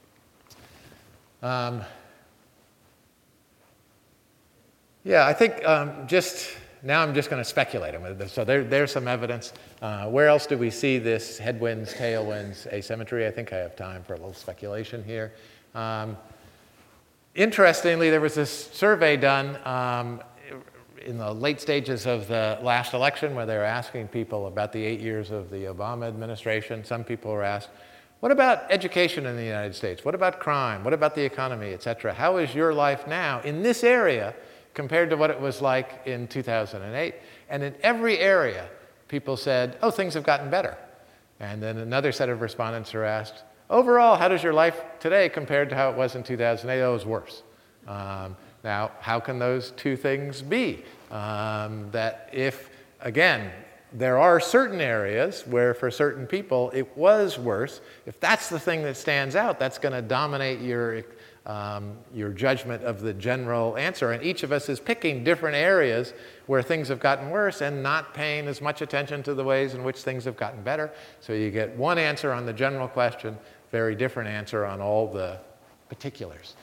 Yeah, I think now I'm just going to speculate on this. So there's some evidence. Where else do we see this headwinds, tailwinds asymmetry? I think I have time for a little speculation here. Interestingly, there was this survey done in the late stages of the last election where they were asking people about the 8 years of the Obama administration. Some people were asked, what about education in the United States? What about crime? What about the economy, et cetera? How is your life now in this area compared to what it was like in 2008? And in every area, people said, oh, things have gotten better. And then another set of respondents are asked, overall, how does your life today compared to how it was in 2008? Oh, it was worse. Now, how can those two things be? That if, again, there are certain areas where for certain people it was worse, if that's the thing that stands out, that's going to dominate your judgment of the general answer. And each of us is picking different areas where things have gotten worse and not paying as much attention to the ways in which things have gotten better. So you get one answer on the general question, very different answer on all the particulars.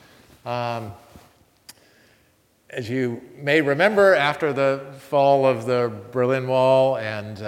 As you may remember, after the fall of the Berlin Wall and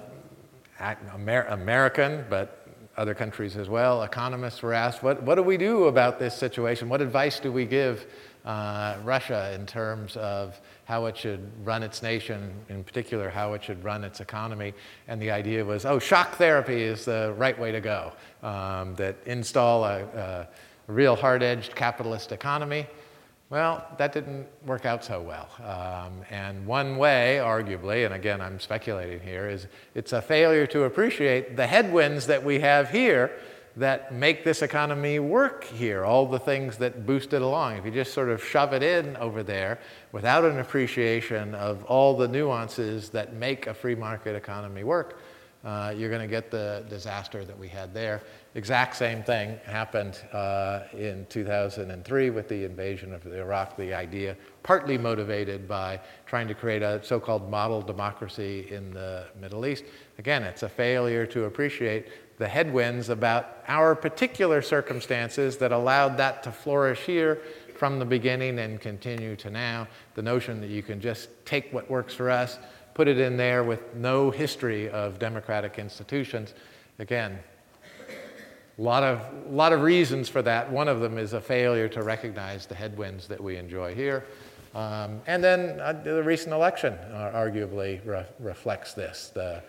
American, but other countries as well, economists were asked, what do we do about this situation? What advice do we give Russia in terms of how it should run its nation, in particular how it should run its economy? And the idea was, oh, shock therapy is the right way to go, that install a real hard-edged capitalist economy. Well, that didn't work out so well. And one way, arguably, and again, I'm speculating here, is it's a failure to appreciate the headwinds that we have here that make this economy work here, all the things that boost it along. If you just sort of shove it in over there without an appreciation of all the nuances that make a free market economy work, you're going to get the disaster that we had there. Exact same thing happened in 2003 with the invasion of Iraq, the idea partly motivated by trying to create a so-called model democracy in the Middle East. Again, it's a failure to appreciate the headwinds about our particular circumstances that allowed that to flourish here from the beginning and continue to now. The notion that you can just take what works for us, put it in there with no history of democratic institutions. Again, a lot of reasons for that. One of them is a failure to recognize the headwinds that we enjoy here. And then the recent election arguably reflects this, the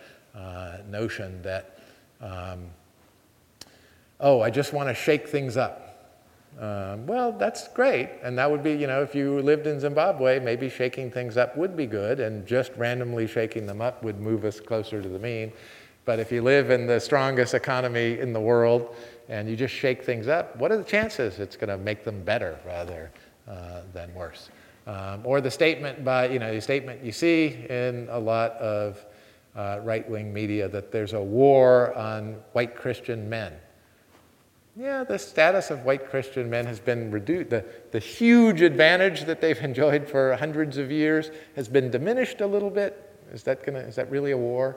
notion that, oh, I just want to shake things up. Well, that's great. And that would be, if you lived in Zimbabwe, maybe shaking things up would be good, and just randomly shaking them up would move us closer to the mean. But if you live in the strongest economy in the world and you just shake things up, what are the chances it's going to make them better rather than worse? Or the statement you see in a lot of right-wing media that there's a war on white Christian men. Yeah, the status of white Christian men has been reduced. The huge advantage that they've enjoyed for hundreds of years has been diminished a little bit. Is that really a war?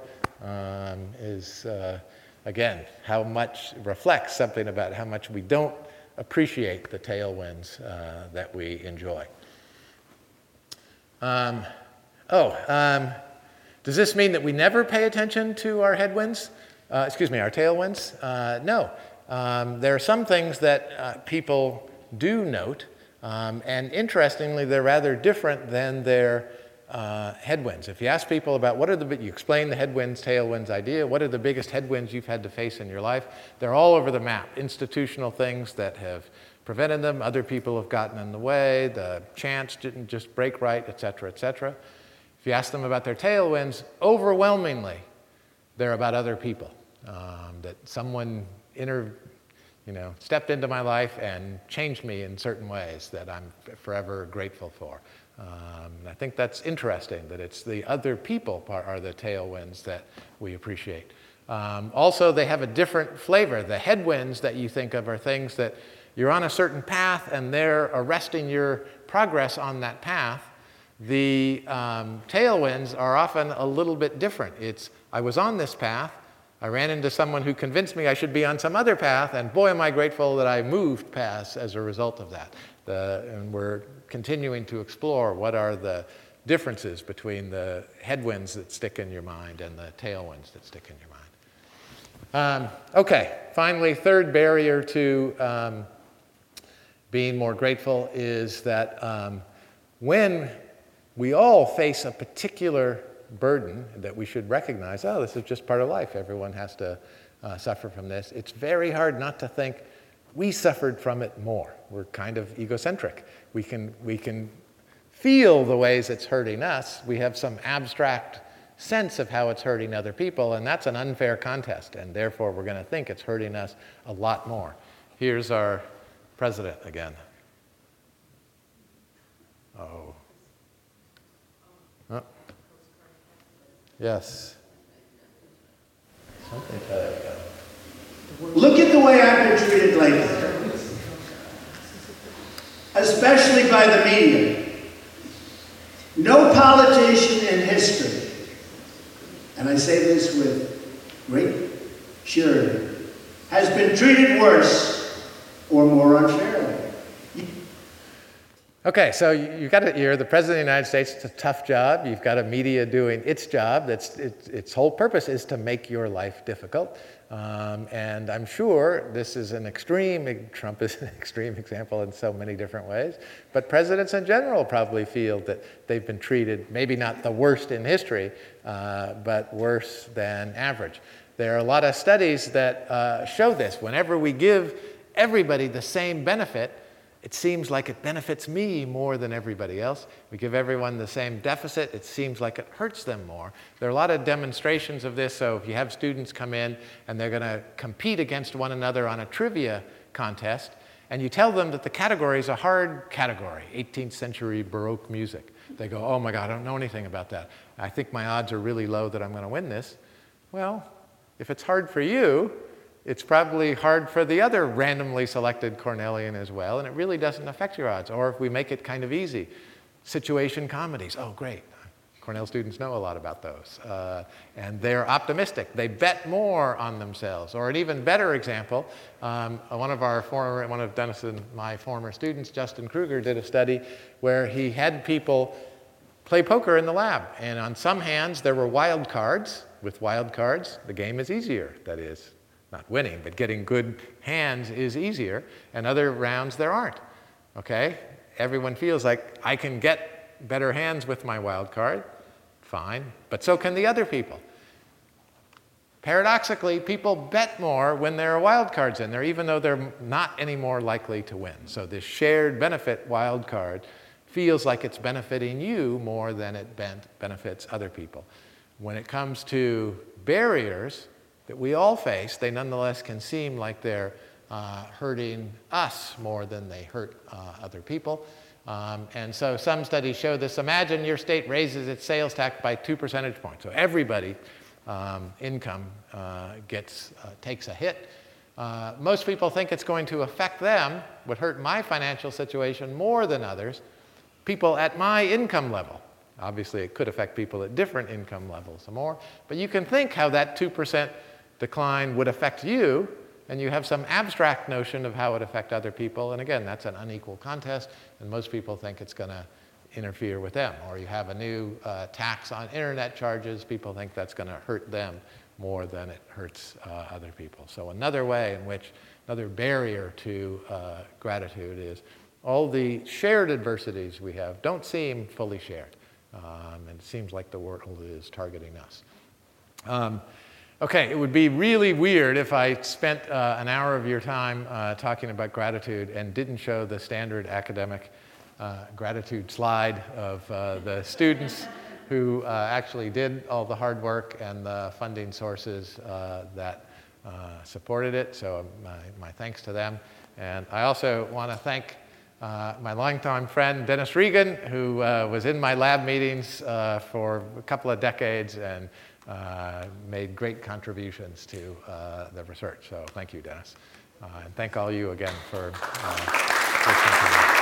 Again, how much reflects something about how much we don't appreciate the tailwinds that we enjoy. Does this mean that we never pay attention to our headwinds? Our tailwinds? No. There are some things that people do note, and interestingly, they're rather different than their headwinds. If you ask people about you explain the headwinds, tailwinds idea, what are the biggest headwinds you've had to face in your life? They're all over the map. Institutional things that have prevented them, other people have gotten in the way, the chance didn't just break right, et cetera, et cetera. If you ask them about their tailwinds, overwhelmingly, they're about other people, that someone stepped into my life and changed me in certain ways that I'm forever grateful for. I think that's interesting, that it's the other people are the tailwinds that we appreciate. Also, they have a different flavor. The headwinds that you think of are things that you're on a certain path and they're arresting your progress on that path. The tailwinds are often a little bit different. I was on this path, I ran into someone who convinced me I should be on some other path, and boy, am I grateful that I moved paths as a result of that. And we're continuing to explore what are the differences between the headwinds that stick in your mind and the tailwinds that stick in your mind. Finally, third barrier to being more grateful is that when we all face a particular burden that we should recognize, this is just part of life. Everyone has to suffer from this. It's very hard not to think we suffered from it more. We're kind of egocentric. We can feel the ways it's hurting us. We have some abstract sense of how it's hurting other people, and that's an unfair contest, and therefore we're going to think it's hurting us a lot more. Here's our president again. Yes. Something Look at the way I've been treated lately, especially by the media. No politician in history, and I say this with great surety, has been treated worse or more unfairly. Okay, so you're the President of the United States. It's a tough job. You've got a media doing its job. Its whole purpose is to make your life difficult. And I'm sure this is Trump is an extreme example in so many different ways. But presidents in general probably feel that they've been treated, maybe not the worst in history, but worse than average. There are a lot of studies that show this. Whenever we give everybody the same benefit, it seems like it benefits me more than everybody else. We give everyone the same deficit, it seems like it hurts them more. There are a lot of demonstrations of this, so if you have students come in and they're going to compete against one another on a trivia contest, and you tell them that the category is a hard category, 18th century Baroque music. They go, oh my God, I don't know anything about that. I think my odds are really low that I'm going to win this. Well, if it's hard for you, it's probably hard for the other randomly selected Cornellian as well, and it really doesn't affect your odds. Or if we make it kind of easy, situation comedies. Oh, great. Cornell students know a lot about those. And they're optimistic. They bet more on themselves. Or an even better example, one of Dennis and my former students, Justin Kruger, did a study where he had people play poker in the lab. And on some hands, there were wild cards. With wild cards, the game is easier, that is. Not winning, but getting good hands is easier, and other rounds there aren't, okay? Everyone feels like I can get better hands with my wild card, fine, but so can the other people. Paradoxically, people bet more when there are wild cards in there, even though they're not any more likely to win. So this shared benefit wild card feels like it's benefiting you more than it benefits other people. When it comes to barriers that we all face, they nonetheless can seem like they're hurting us more than they hurt other people. And so some studies show this. Imagine your state raises its sales tax by 2 percentage points. So everybody income takes a hit. Most people think it's going to affect them, would hurt my financial situation more than others, people at my income level. Obviously, it could affect people at different income levels more, but you can think how that 2% decline would affect you, and you have some abstract notion of how it would affect other people. And again, that's an unequal contest, and most people think it's going to interfere with them. Or you have a new tax on internet charges, people think that's going to hurt them more than it hurts other people. So another way in which, another barrier to gratitude is all the shared adversities we have don't seem fully shared. And it seems like the world is targeting us. Okay, it would be really weird if I spent an hour of your time talking about gratitude and didn't show the standard academic gratitude slide of the students who actually did all the hard work and the funding sources that supported it. So my thanks to them. And I also want to thank my longtime friend, Dennis Regan, who was in my lab meetings for a couple of decades and made great contributions to the research. So thank you, Dennis. And thank all you again for listening to me.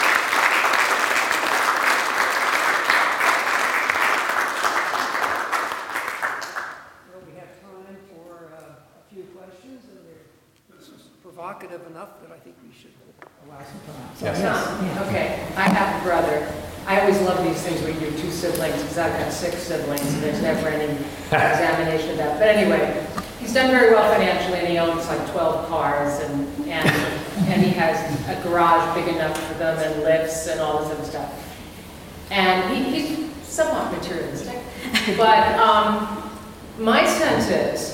Provocative enough that I think we should allow some time. Yes. Yeah. Okay, I have a brother. I always love these things where you do 2 siblings, because I've got 6 siblings, and there's never any examination of that. But anyway, he's done very well financially, and he owns like 12 cars, and he has a garage big enough for them, and lifts, and all this other stuff. And he's somewhat materialistic. But my sense is,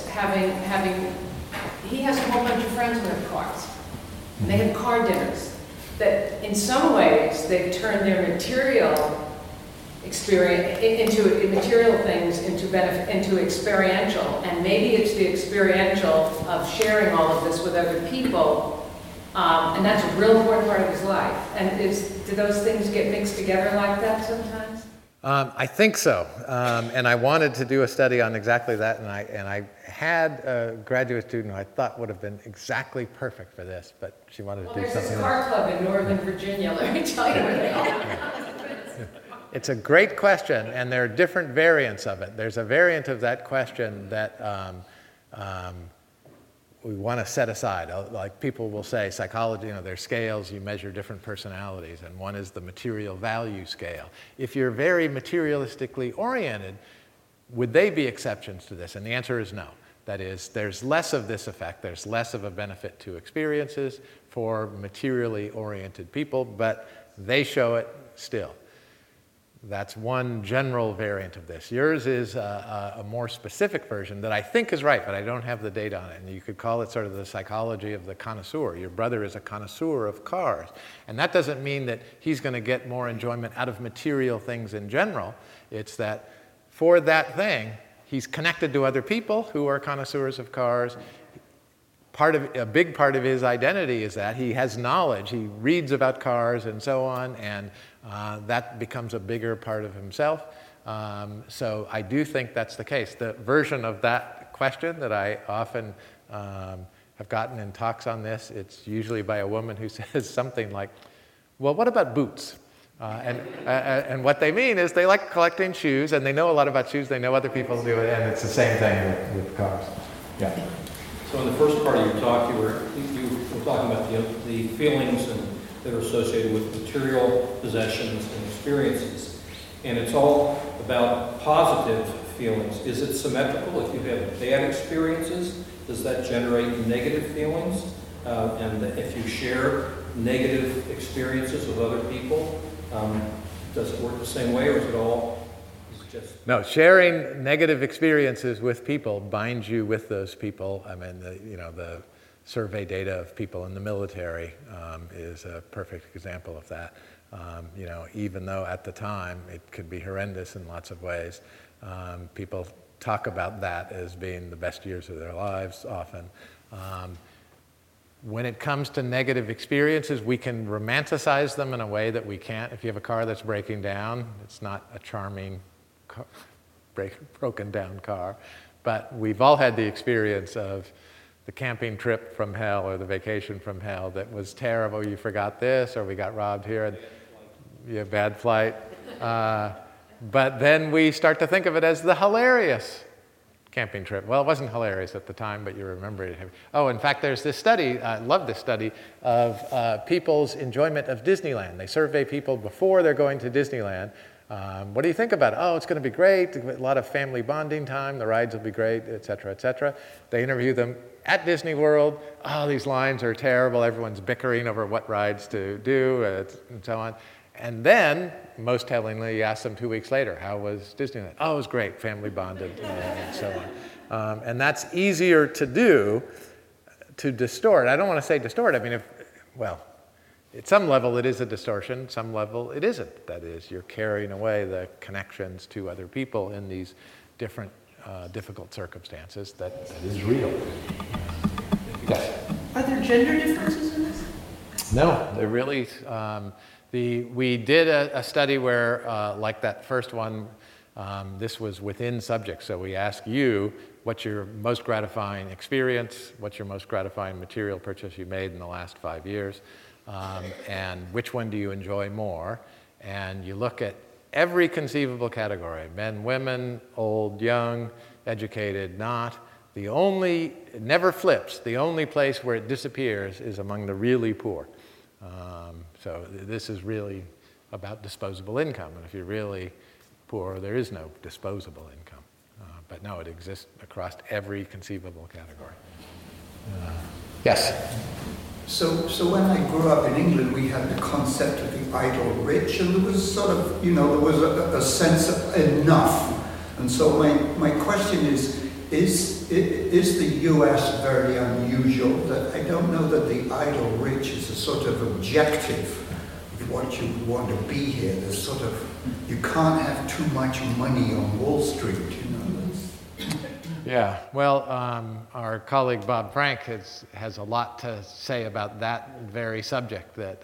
he has a whole bunch of friends who have cars. And they have car dinners. That in some ways, they've turned their material experience into material things into experiential. And maybe it's the experiential of sharing all of this with other people. And that's a real important part of his life. And do those things get mixed together like that sometimes? I think so, and I wanted to do a study on exactly that, and I had a graduate student who I thought would have been exactly perfect for this, but she wanted to do something else. There's this car club in Northern Virginia, let me tell you where they are. It's a great question, and there are different variants of it. There's a variant of that question that we want to set aside. Like people will say, psychology, there's scales, you measure different personalities, and one is the material value scale. If you're very materialistically oriented, would they be exceptions to this? And the answer is no. That is, there's less of this effect, there's less of a benefit to experiences for materially oriented people, but they show it still. That's one general variant of this. Yours is a more specific version that I think is right, but I don't have the data on it. And you could call it sort of the psychology of the connoisseur. Your brother is a connoisseur of cars. And that doesn't mean that he's going to get more enjoyment out of material things in general. It's that for that thing, he's connected to other people who are connoisseurs of cars. A big part of his identity is that he has knowledge. He reads about cars and so on, and that becomes a bigger part of himself. So I do think that's the case. The version of that question that I often have gotten in talks on this, it's usually by a woman who says something like, well, what about boots? And what they mean is they like collecting shoes, and they know a lot about shoes. They know other people do it, and it's the same thing with cars. Yeah. So in the first part of your talk, you were talking about the feelings that are associated with material possessions and experiences. And it's all about positive feelings. Is it symmetrical? If you have bad experiences, does that generate negative feelings? And if you share negative experiences with other people, does it work the same way, or is it No, sharing negative experiences with people binds you with those people. I mean, the survey data of people in the military is a perfect example of that. Even though at the time it could be horrendous in lots of ways, people talk about that as being the best years of their lives often. When it comes to negative experiences, we can romanticize them in a way that we can't. If you have a car that's breaking down, it's not a charming broken down car. But we've all had the experience of the camping trip from hell or the vacation from hell that was terrible. You forgot this, or we got robbed here. Yeah, bad flight. But then we start to think of it as the hilarious camping trip. Well, it wasn't hilarious at the time, but you remember it. Oh, in fact, there's this study, I love this study, of people's enjoyment of Disneyland. They survey people before they're going to Disneyland. What do you think about it? Oh, it's going to be great. A lot of family bonding time. The rides will be great, et cetera, et cetera. They interview them at Disney World. Oh, these lines are terrible. Everyone's bickering over what rides to do, and so on. And then, most tellingly, you ask them 2 weeks later, how was Disneyland? Oh, it was great, family bonded, and so on. And that's easier to do, to distort. I don't want to say distort. I mean, at some level it is a distortion, some level it isn't. That is, you're carrying away the connections to other people in these different difficult circumstances. That is real. Yes? Are there gender differences in this? No, they're really... we did a study where, like that first one, this was within subjects. So we ask you, what's your most gratifying experience? What's your most gratifying material purchase you made in the last 5 years? And which one do you enjoy more? And you look at every conceivable category, men, women, old, young, educated, not. It never flips. The only place where it disappears is among the really poor. So this is really about disposable income. And if you're really poor, there is no disposable income. But no, it exists across every conceivable category. Yes? So when I grew up in England, we had the concept of the idle rich, and there was sort of, there was a sense of enough. And so my question is the US very unusual? That I don't know that the idle rich is a sort of objective of what you want to be here. There's sort of, you can't have too much money on Wall Street, Yeah, well, our colleague Bob Frank has a lot to say about that very subject, that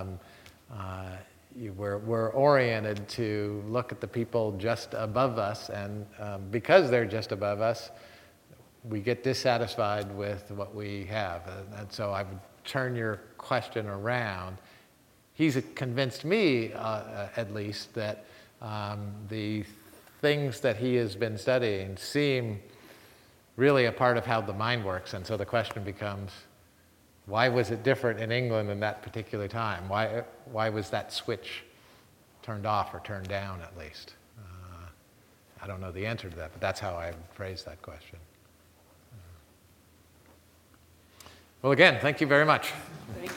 we're oriented to look at the people just above us, and because they're just above us, we get dissatisfied with what we have. And so I would turn your question around. He's convinced me, at least, that the things that he has been studying seem really a part of how the mind works. And so the question becomes, why was it different in England in that particular time? Why was that switch turned off or turned down, at least? I don't know the answer to that, but that's how I would phrase that question. Well, again, thank you very much. Thank you.